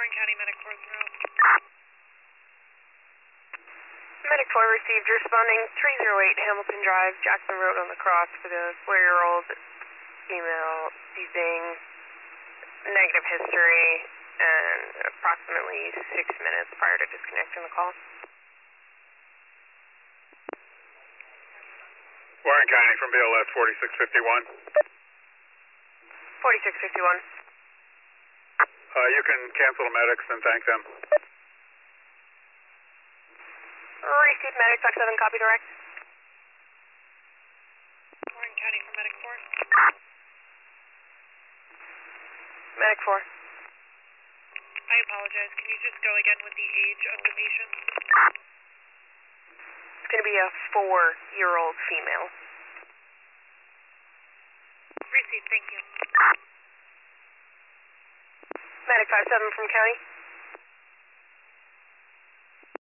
Warren County Medic 4 Monroe. Medic 4 received, responding 308 Hamilton Drive, Jackson Road on the cross for the 4-year-old female seizing, negative history, and approximately 6 minutes prior to disconnecting the call. Warren County from BLS 4651. 4651. You can cancel the medics and thank them. Received Medic 57, copy direct. Warren County from Medic 4. Medic 4. I apologize. Can you just go again with the age of the patient? It's going to be a 4-year-old female. Received, thank you. Medic 57 from county.